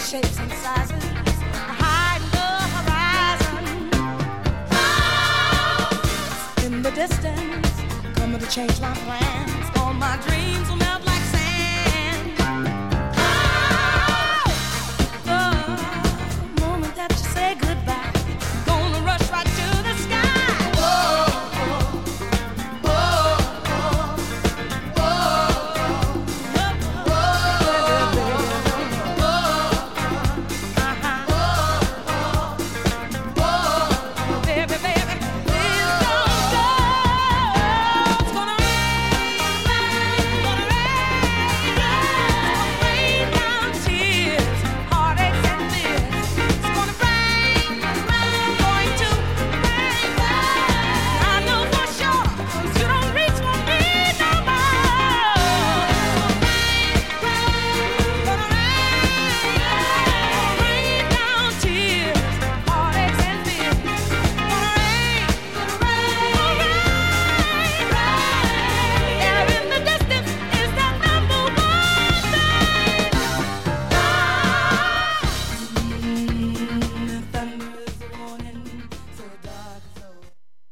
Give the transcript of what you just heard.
shapes and sizes, hiding the horizon. Clouds in the distance, coming to change my plans. All my dreams will melt